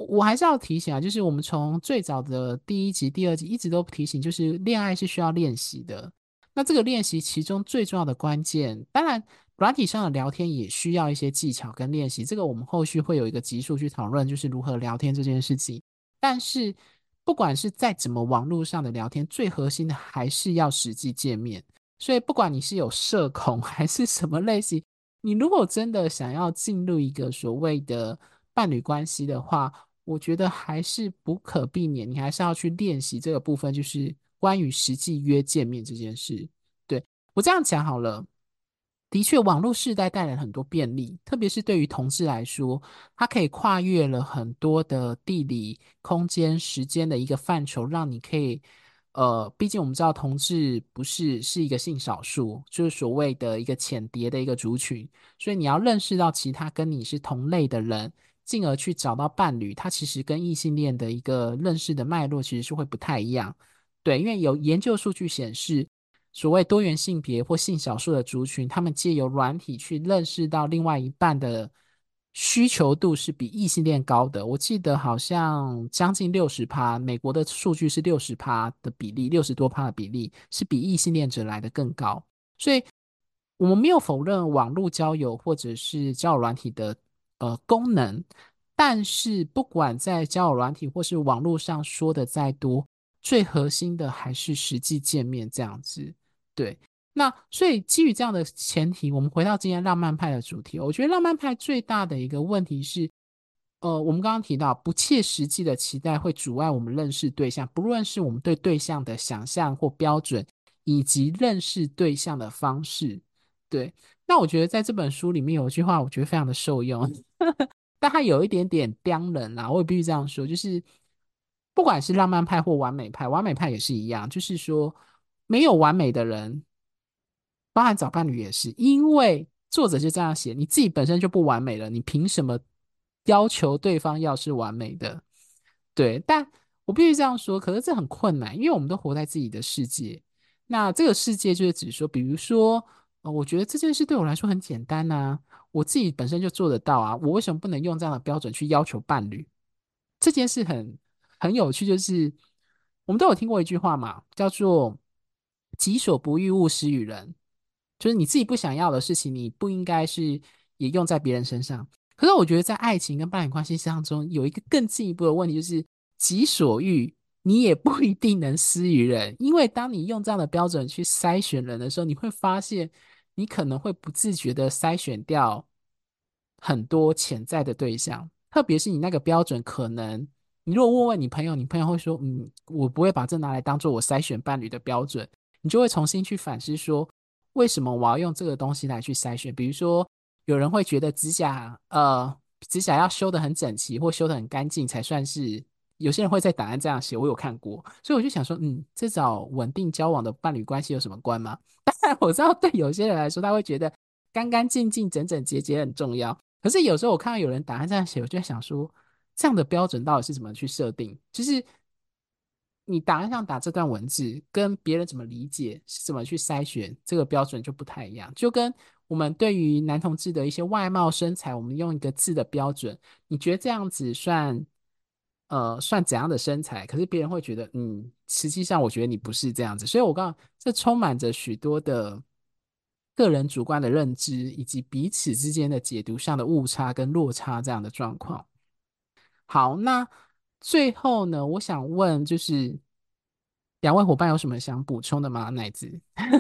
我还是要提醒啊，就是我们从最早的第一集、第二集一直都提醒，就是恋爱是需要练习的。那这个练习其中最重要的关键，当然软体上的聊天也需要一些技巧跟练习，这个我们后续会有一个集数去讨论，就是如何聊天这件事情。但是不管是在怎么网络上的聊天，最核心的还是要实际见面。所以不管你是有社恐还是什么类型，你如果真的想要进入一个所谓的伴侣关系的话，我觉得还是不可避免，你还是要去练习这个部分，就是关于实际约见面这件事。对，我这样讲好了，的确，网络世代带来很多便利，特别是对于同志来说，它可以跨越了很多的地理、空间、时间的一个范畴，让你可以，呃，毕竟我们知道同志不是是一个性少数，就是所谓的一个浅碟的一个族群，所以你要认识到其他跟你是同类的人，进而去找到伴侣，它其实跟异性恋的一个认识的脉络其实是会不太一样。对，因为有研究数据显示。所谓多元性别或性少数的族群，他们借由软体去认识到另外一半的需求度是比异性恋高的。我记得好像将近六十趴，美国的数据是六十趴的比例，六十多趴的比例是比异性恋者来的更高。所以，我们没有否认网络交友或者是交友软体的呃功能，但是不管在交友软体或是网络上说的再多，最核心的还是实际见面这样子。对，那所以基于这样的前提，我们回到今天浪漫派的主题哦，我觉得浪漫派最大的一个问题是，呃，我们刚刚提到不切实际的期待会阻碍我们认识对象，不论是我们对对象的想象或标准，以及认识对象的方式。对，那我觉得在这本书里面有一句话，我觉得非常的受用，但它有一点点刁人啦，我也必须这样说，就是不管是浪漫派或完美派，完美派也是一样，就是说没有完美的人，包含找伴侣也是，因为作者就这样写，你自己本身就不完美了，你凭什么要求对方要是完美的？对，但我必须这样说，可是这很困难，因为我们都活在自己的世界。那这个世界就是指说，比如说，呃，我觉得这件事对我来说很简单呐、我自己本身就做得到啊，我为什么不能用这样的标准去要求伴侣？这件事很很有趣，就是我们都有听过一句话嘛，叫做"己所不欲，勿施于人"，就是你自己不想要的事情，你不应该是也用在别人身上。可是我觉得在爱情跟伴侣关系当中，有一个更进一步的问题，就是"己所欲"，你也不一定能施于人，因为当你用这样的标准去筛选人的时候，你会发现你可能会不自觉的筛选掉很多潜在的对象，特别是你那个标准可能。你如果问问你朋友，你朋友会说：“嗯，我不会把这拿来当做我筛选伴侣的标准。”你就会重新去反思说，为什么我要用这个东西来去筛选？比如说，有人会觉得指甲，呃，指甲要修得很整齐或修得很干净才算是。有些人会在档案这样写，我有看过，所以我就想说，嗯，这找稳定交往的伴侣关系有什么关吗？当然，我知道对有些人来说，他会觉得干干净净、整整洁洁很重要。可是有时候我看到有人档案这样写，我就在想说，这样的标准到底是怎么去设定？就是你档案上打这段文字，跟别人怎么理解，是怎么去筛选，这个标准就不太一样。就跟我们对于男同志的一些外貌、身材，我们用一个字的标准，你觉得这样子算呃算怎样的身材？可是别人会觉得，嗯，实际上我觉得你不是这样子。所以我刚刚这充满着许多的个人主观的认知，以及彼此之间的解读上的误差跟落差这样的状况。好，那最后呢，我想问，就是两位伙伴有什么想补充的吗？奶子？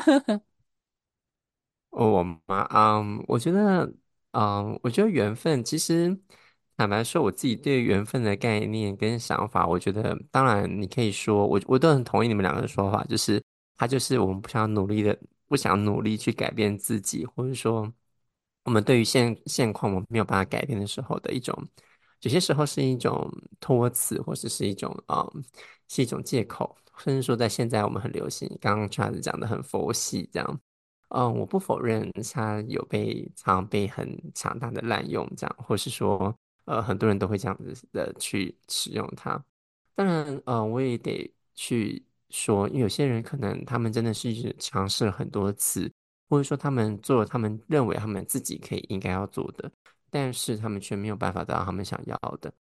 哦，我吗？嗯，我觉得，嗯，我觉得缘分其实，坦白说，我自己对缘分的概念跟想法，我觉得，当然你可以说，我我都很同意你们两个的说法，就是他就是我们不想努力的，不想努力去改变自己，或者说，我们对于现现况我们没有办法改变的时候的一种，有些时候是一种托词，或者是一种嗯，是一种借口，甚至说在现在我们很流行，刚刚 Charles 讲的很佛系这样。嗯，我不否认它有被常被很强大的滥用，这样，或是说，呃，很多人都会这样子的去使用它。当然，呃，我也得去说，因为有些人可能他们真的是尝试了很多次，或者说他们做了他们认为他们自己可以应该要做的，但是他们却没有办法得到他们想要的。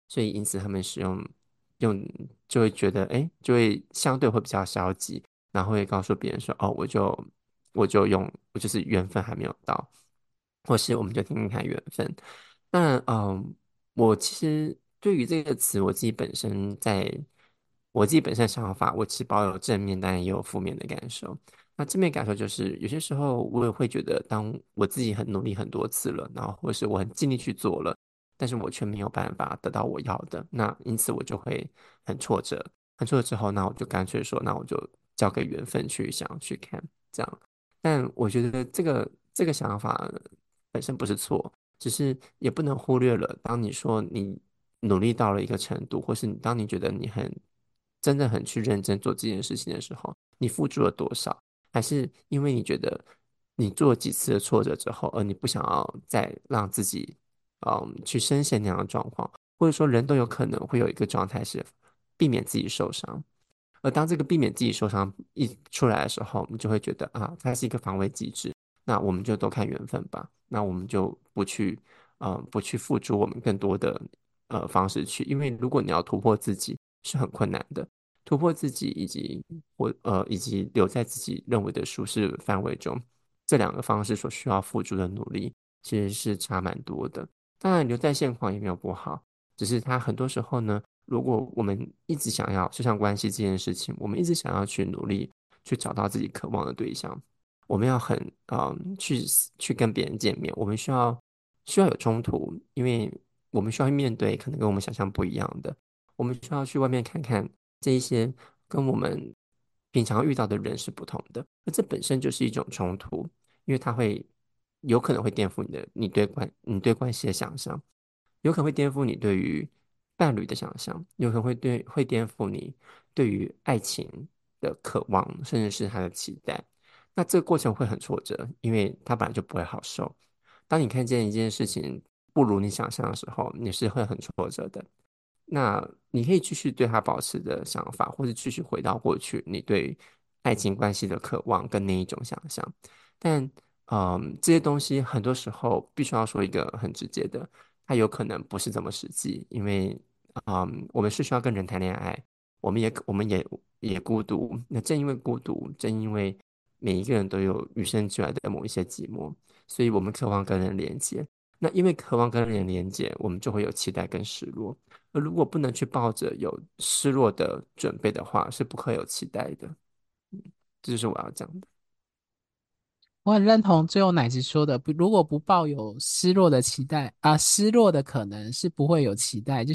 所以因此他们使用用就会觉得，哎，就会相对会比较消极，然后会告诉别人说，哦，我就我就用，我就是缘分还没有到，或是我们就听听看缘分。那嗯，我其实对于这个词，我自己本身在我自己本身的想法，我其实保有正面，当然也有负面的感受。那正面感受就是，有些时候我也会觉得，当我自己很努力很多次了，然后或是我很尽力去做了，但是我却没有办法得到我要的，那因此我就会很挫折。很挫折之后，那我就干脆说，那我就交给缘分去想去看这样。但我觉得这个这个想法本身不是错，只是也不能忽略了，当你说你努力到了一个程度，或是你当你觉得你很真的很去认真做这件事情的时候，你付出了多少？还是因为你觉得你做了几次的挫折之后，而你不想要再让自己嗯去深陷那样的状况，或者说人都有可能会有一个状态是避免自己受伤。而当这个避免自己受伤一出来的时候，你就会觉得啊，它是一个防卫机制，那我们就都看缘分吧，那我们就不去，呃，不去付诸我们更多的呃方式去，因为如果你要突破自己是很困难的，突破自己以及或呃以及留在自己认为的舒适范围中，这两个方式所需要付出的努力其实是差蛮多的。当然，留在现况也没有不好，只是它很多时候呢。如果我们一直想要，就像关系这件事情，我们一直想要去努力去找到自己渴望的对象，我们要很嗯去去跟别人见面，我们需要需要有冲突，因为我们需要面对可能跟我们想象不一样的，我们需要去外面看看这一些跟我们平常遇到的人是不同的，那这本身就是一种冲突，因为它会有可能会颠覆你的你对关你对关系的想象。有可能会颠覆你对于伴侣的想象，有可能会对会颠覆你对于爱情的渴望，甚至是他的期待。那这个过程会很挫折，因为它本来就不会好受。当你看见一件事情不如你想象的时候，你是会很挫折的。那你可以继续对他保持的想法，或者继续回到过去你对爱情关系的渴望跟那一种想象。但嗯，这些东西很多时候必须要说一个很直接的，它有可能不是这么实际，因为嗯，我们是需要跟人谈恋爱，我们也我们也也孤独。那正因为孤独，正因为每一个人都有与生俱来的某一些寂寞，所以我们渴望跟人连接。那因为渴望跟人连接，我们就会有期待跟失落。而如果不能去抱着有失落的准备的话，是不可有期待的。嗯，这就是我要讲的。 我很认同最后奶子说的，不，如果不抱有失落的期待啊，失落的可能是不会有期待，就是，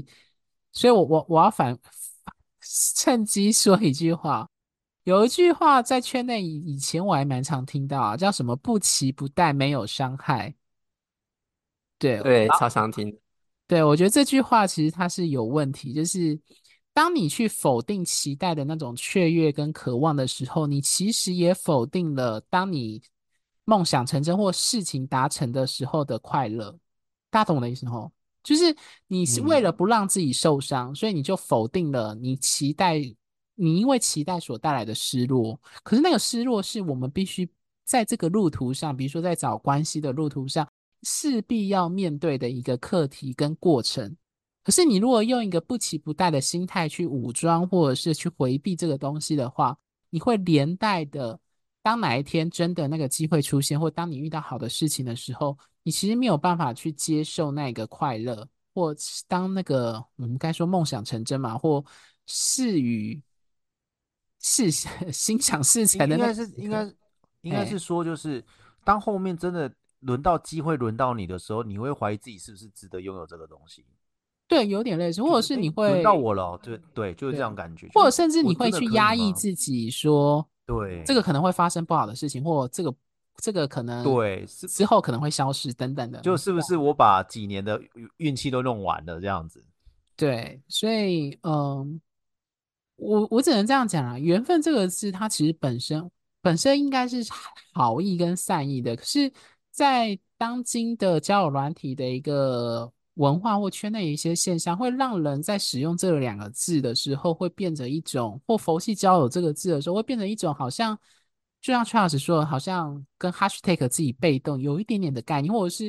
所以我我我要反趁机说一句话，有一句话在圈内以以前我还蛮常听到啊，叫什么"不期不待，没有伤害"。对， 对，超常听。 对，我觉得这句话其实它是有问题，就是当你去否定期待的那种雀跃跟渴望的时候，你其实也否定了当你梦想成真或事情达成的时候的快乐。大家懂我的意思吼？就是你是为了嗯， 不让自己受伤，所以你就否定了你期待，你因为期待所带来的失落。可是那个失落是我们必须在这个路途上，比如说在找关系的路途上。势必要面对的一个课题跟过程。可是你如果用一个不期不待的心态去武装或者是去回避这个东西的话，你会连带的，当哪一天真的那个机会出现，或当你遇到好的事情的时候，你其实没有办法去接受那个快乐，或是当那个我们该说梦想成真嘛，或事与事心想事成的那个应应该是时刻。 应该应该哎， 是说，就是当后面真的轮到机会轮到你的时候，你会怀疑自己是不是值得拥有这个东西。 对，有点类似，或者是你就是哎，轮到会。 我了哦，对对，就是这对， 样感觉，就是或者甚至我真的你会去可以吗？ 压抑自己说，这个对可能会发生不好的事情，或这个这个可能对，是之后可能会消失等等的。 就是不是我把几年的运运气都弄完了这样子？ 对，所以嗯，我我只能这样讲啊，缘分这个字，它其实本身本身应该是好意跟善意的，可是，在当今的交友软体的一个文化或圈内一些现象，会让人在使用这两个字的时候，会变成一种或佛系交友这个字的时候，会变成一种好像，就像 Charles 说的，好像跟 hashtag 自己被动有一点点的概念，或者是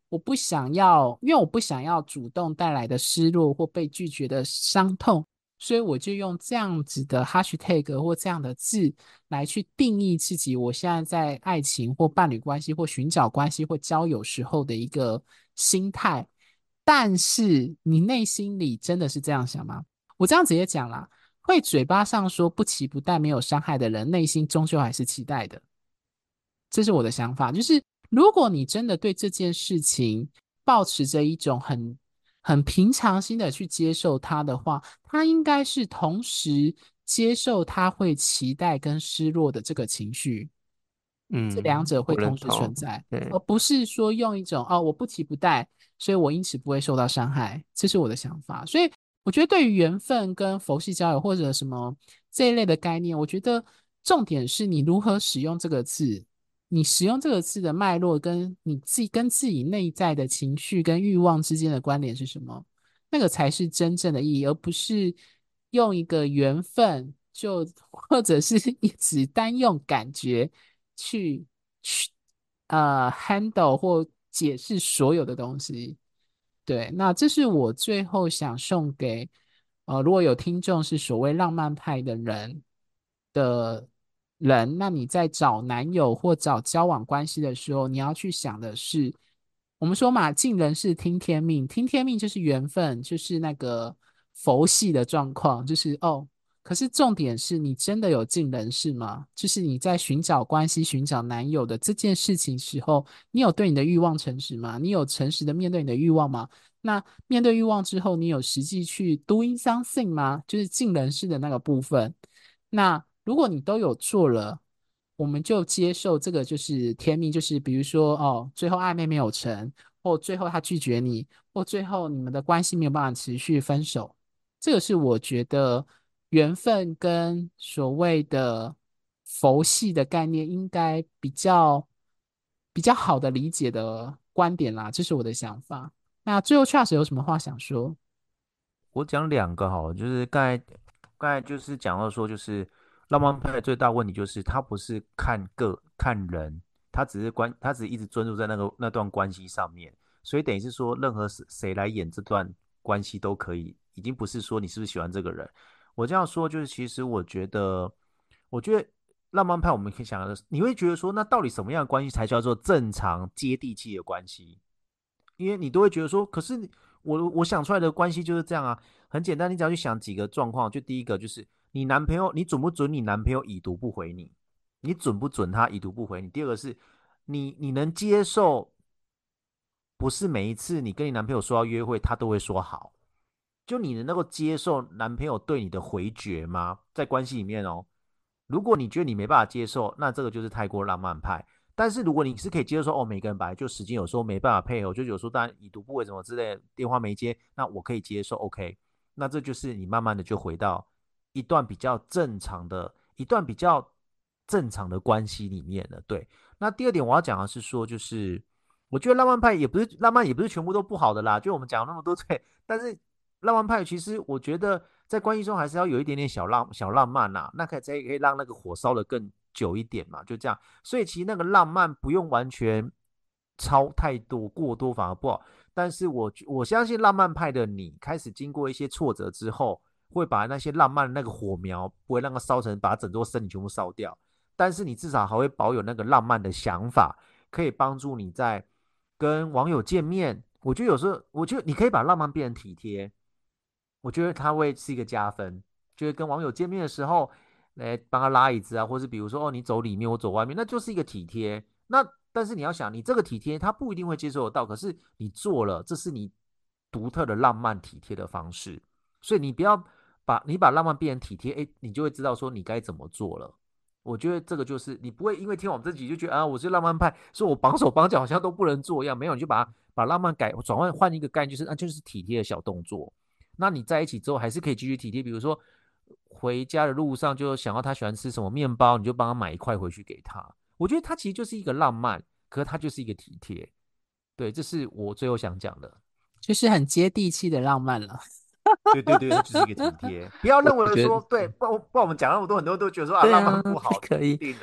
我不想要，因为我不想要主动带来的失落或被拒绝的伤痛，所以我就用这样子的 hashtag 或这样的字来去定义自己，我现在在爱情或伴侣关系或寻找关系或交友时候的一个心态。但是你内心里真的是这样想吗？我这样直接讲啦，会嘴巴上说不期不待、没有伤害的人，内心终究还是期待的。这是我的想法，就是如果你真的对这件事情抱持着一种很很平常心的去接受它的话，它应该是同时接受他会期待跟失落的这个情绪，这两嗯，我者会同时存认同。 在，而对， 不是说用一种哦我不期不待，所以我因此不会受到伤害，这是我的想法。所以我觉得对于缘分跟佛系交友或者什么这一类的概念，我觉得重点是你如何使用这个字，你使用这个字的脉络跟你自己跟自己内在的情绪跟欲望之间的关联是什么，那个才是真正的意义，而不是用一个缘分就或者是一直单用感觉去去呃 handle 或解释所有的东西。对，那这是我最后想送给呃，如果有听众是所谓浪漫派的人的人，那你在找男友或找交往关系的时候，你要去想的是，我们说嘛，尽人事听天命，听天命就是缘分，就是那个佛系的状况，就是哦。可是重点是你真的有尽人事吗？就是你在寻找关系、寻找男友的这件事情时候，你有对你的欲望诚实吗？你有诚实的面对你的欲望吗？那面对欲望之后，你有实际去 doing something 吗？就是尽人事的那个部分。那如果你都有做了，我们就接受这个就是天命，就是比如说哦，最后暧昧没有成，或最后他拒绝你，或最后你们的关系没有办法持续分手。这个是我觉得缘分跟所谓的佛系的概念应该比较比较好的理解的观点啦，这是我的想法。那最后 Charles 有什么话想说？ 我讲两个好了，就是刚才刚才就是讲到说，就是浪漫派的最大问题就是他不是看个看人，他只是关他只是一直专注在那个那段关系上面，所以等于是说任何谁谁来演这段关系都可以，已经不是说你是不是喜欢这个人。我这样说就是，其实我觉得，我觉得浪漫派我们可以想的是，你会觉得说，那到底什么样的关系才叫做正常接地气的关系？因为你都会觉得说，可是我我想出来的关系就是这样啊，很简单，你只要去想几个状况，就第一个就是你男朋友，你准不准你男朋友已读不回你？你准不准他已读不回你？第二个是你你能接受，不是每一次你跟你男朋友说要约会，他都会说好，就你能够接受男朋友对你的回绝吗？在关系里面哦，如果你觉得你没办法接受，那这个就是太过浪漫派。但是如果你是可以接受说，哦，每个人本来就时间有时候没办法配合，就有时候当然已读不回什么之类的，电话没接，那我可以接受，OK。那这就是你慢慢的就回到一段比较正常的、一段比较正常的关系里面了。对，那第二点我要讲的是说，就是我觉得浪漫派也不是浪漫，也不是全部都不好的啦。就我们讲那么多对，但是浪漫派其实我觉得在关系中还是要有一点点小浪小浪漫呐、啊，那可以可以让那个火烧的更久一点嘛，就这样。所以其实那个浪漫不用完全超太多过多反而不好。但是我我相信浪漫派的你开始经过一些挫折之后，会把那些浪漫的那个火苗不会让它烧成把整座身体全部烧掉，但是你至少还会保有那个浪漫的想法，可以帮助你在跟网友见面。我觉得有时候，我觉得你可以把浪漫变成体贴，我觉得它会是一个加分。就是跟网友见面的时候，来帮他拉椅子啊，或是比如说哦，你走里面，我走外面，那就是一个体贴。那但是你要想，你这个体贴他不一定会接受得到，可是你做了，这是你独特的浪漫体贴的方式。所以你不要把你把浪漫变成体贴，哎，你就会知道说你该怎么做了。我觉得这个就是你不会因为听我们这集就觉得啊，我是浪漫派，所以我绑手绑脚好像都不能做一样。没有，你就把把浪漫改转换换一个概念，就是啊，就是体贴的小动作。那你在一起之后还是可以继续体贴，比如说回家的路上就想要他喜欢吃什么面包，你就帮他买一块回去给他。我觉得他其实就是一个浪漫，可是他就是一个体贴。对，这是我最后想讲的。 就是很接地气的浪漫了。 对对对，他就是一个体贴。不要认为我觉得说，对，不不然我们讲那么多，很多人都觉得说啊，浪对啊， 漫不好，不一可以。 定呢。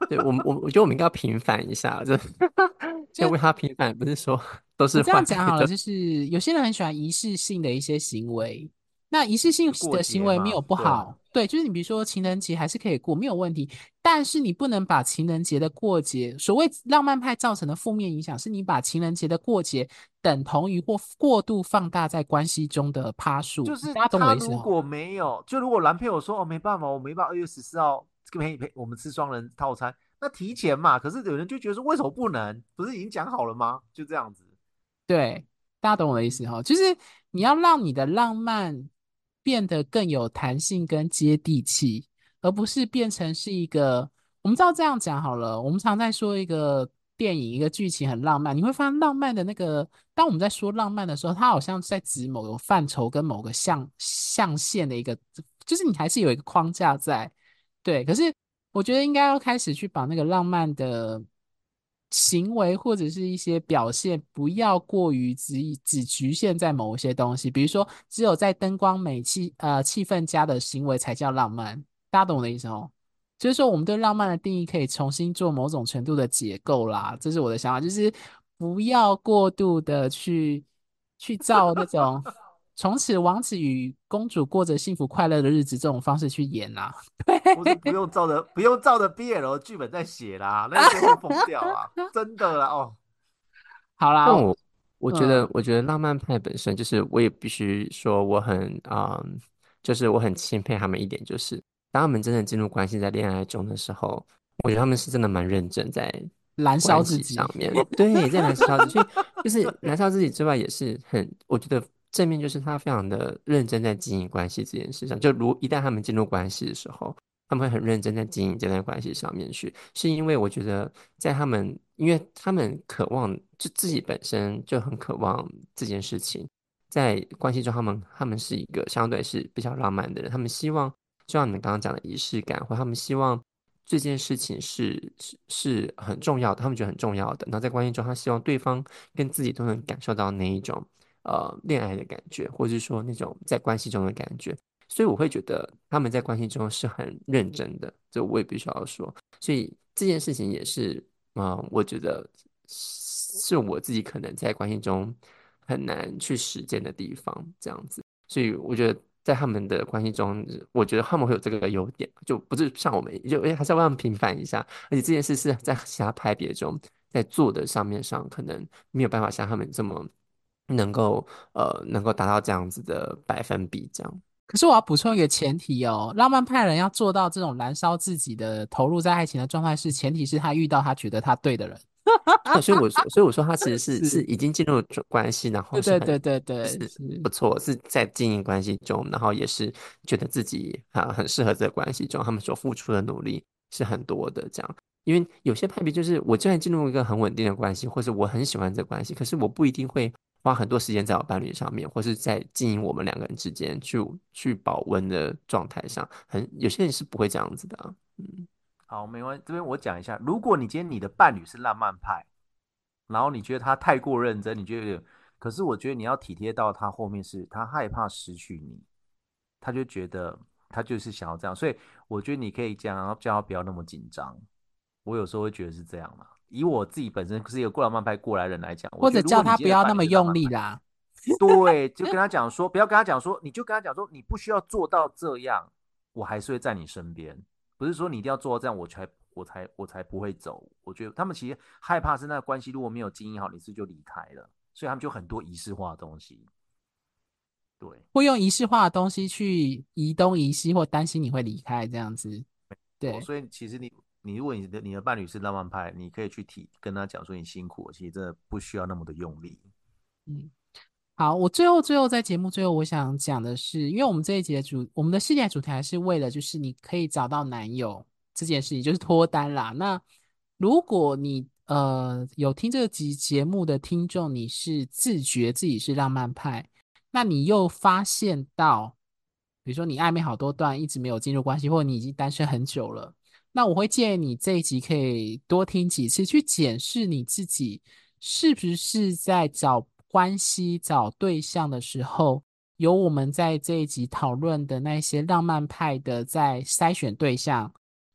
对我们我我觉得我们应该要平反一下，就要为就他平反，不是说都我这样是坏讲好了， 的。 就是有些人很喜欢仪式性的一些行为，那仪式性就过的行节嘛， 为没有不对啊， 好，对，就是你比如说情人节还是可以过，没有问题，但是你不能把情人节的过节，所谓浪漫派造成的负面影响，是你把情人节的过节等同于或过度放大在关系中的趴数， 就是大家懂我的意思哦？ 他如果没有，就如果男朋友说哦没办法，我没办法二月十四号陪陪我们吃双人套餐，那提前嘛。可是有人就觉得说为什么不能？不是已经讲好了吗？就这样子。 对，大家懂我的意思哈，就是你要让你的浪漫变得更有弹性跟接地气，而不是变成是一个，我们知道这样讲好了，我们常在说一个电影一个剧情很浪漫，你会发现浪漫的那个，当我们在说浪漫的时候，它好像在指某个范畴跟某个象象限的一个，就是你还是有一个框架在，对，可是我觉得应该要开始去把那个浪漫的行为或者是一些表现，不要过于只只局限在某一些东西，比如说只有在灯光美气呃气氛佳的行为才叫浪漫，大家懂我的意思哦？就是说，我们对浪漫的定义可以重新做某种程度的解构啦，这是我的想法，就是不要过度的去去照那种从此王子与公主过着幸福快乐的日子这种方式去演啦。 或是不用照着不用照着 B L 剧本在写啦，那个最后疯掉啊，真的啦哦。 好啦， 但我我觉得， 嗯， 我觉得浪漫派本身就是，我也必须说，我很啊、嗯就是我很钦佩他们一点，就是当他们真正进入关系，在恋爱中的时候，我觉得他们是真的蛮认真在燃烧关系上自己。 面，对，在燃烧自己，所以就是燃烧自己之外，也是很，我觉得正面就是他非常的认真在经营关系这件事上，就如一旦他们进入关系的时候。他们会很认真在经营这段关系上面去，是因为我觉得在他们，因为他们渴望，就自己本身就很渴望这件事情，在关系中，他们他们是一个相对是比较浪漫的人，他们希望，就像你们刚刚讲的仪式感，或他们希望这件事情是是是很重要的，他们觉得很重要的，然后在关系中，他希望对方跟自己都能感受到那一种呃恋爱的感觉，或者是说那种在关系中的感觉。所以我会觉得他们在关系中是很认真的，这我也必须要说。所以这件事情也是，啊、我觉得是我自己可能在关系中很难去实践的地方，这样子。所以我觉得在他们的关系中，我觉得他们会有这个优点，就不是像我们，就诶还是要让他们平反一下。而且这件事是在其他派别中，在做的上面上，可能没有办法像他们这么能够呃能够达到这样子的百分比，这样。 可是我要补充一个前提哦，浪漫派人要做到这种燃烧自己的投入在爱情的状态是，前提是他遇到他觉得他对的人。 对，所以我说，所以我说他其实是是是， 已经进入这关系，然后是很对对对对对， 就是是。 不错，是在经营关系中，然后也是觉得自己啊很适合这个关系中，他们所付出的努力是很多的。这样，因为有些派别就是我虽然进入一个很稳定的关系，或者我很喜欢这个关系，可是我不一定会花很多时间在我伴侣上面，或是在经营我们两个人之间去去保温的状态上，很有些人是不会这样子的啊。嗯， 好，没关系，这边我讲一下，如果你今天你的伴侣是浪漫派，然后你觉得他太过认真，你觉得有点，可是我觉得你要体贴到他后面是他害怕失去你，他就觉得他就是想要这样，所以我觉得你可以这样，然后叫他不要那么紧张。我有时候会觉得是这样啦。以我自己本身是一个过浪漫派过来人来讲，我觉得如果你或者叫他今天的伴侣不要那么是浪漫派， 用力啦。 对，就跟他讲说，不要跟他讲说，你就跟他讲说，你不需要做到这样，我还是会在你身边。不是说你一定要做到这样，我才我才我才不会走。我觉得他们其实害怕是那个关系如果没有经营好，你是就离开了，所以他们就很多仪式化的东西。对， 会用仪式化的东西去移东移西，或担心你会离开这样子。 我对， 所以其实你你如果你的你的伴侣是浪漫派，你可以去提跟他讲说你辛苦了，其实真的不需要那么的用力。 嗯。好，我最后最后在节目最后，我想讲的是，因为我们这一节主，我们的系列主题还是为了就是你可以找到男友这件事情，就是脱单啦。那如果你呃有听这个集节目的听众，你是自觉自己是浪漫派，那你又发现到，比如说你暧昧好多段一直没有进入关系，或者你已经单身很久了，那我会建议你这一集可以多听几次，去检视你自己是不是在找关系、找对象的时候，有我们在这一集讨论的那些浪漫派的在筛选对象、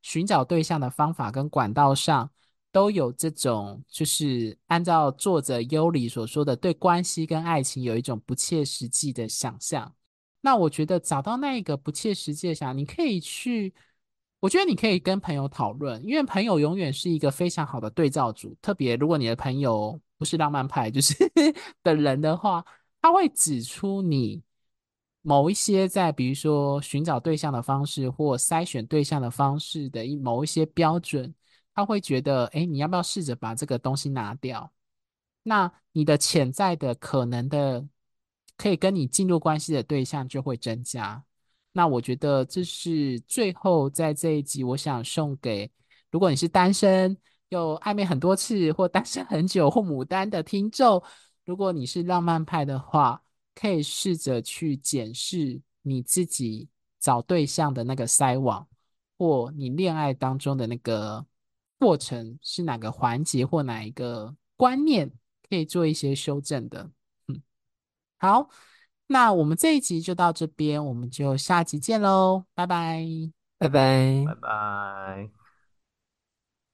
寻找对象的方法跟管道上，都有这种，就是按照作者尤里所说的，对关系跟爱情有一种不切实际的想象。那我觉得找到那一个不切实际的想，你可以去，我觉得你可以跟朋友讨论，因为朋友永远是一个非常好的对照组，特别如果你的朋友不是浪漫派，就是的人的话，他会指出你某一些在比如说寻找对象的方式或筛选对象的方式的一某一些标准，他会觉得，哎，你要不要试着把这个东西拿掉？那你的潜在的可能的可以跟你进入关系的对象就会增加。那我觉得这是最后在这一集，我想送给如果你是单身又暧昧很多次或单身很久或牡丹的听众，如果你是浪漫派的话，可以试着去检视你自己找对象的那个筛网，或你恋爱当中的那个过程是哪个环节或哪一个观念可以做一些修正的。嗯，好，那我们这一集就到这边，我们就下集见喽，拜拜。 拜拜。 拜拜。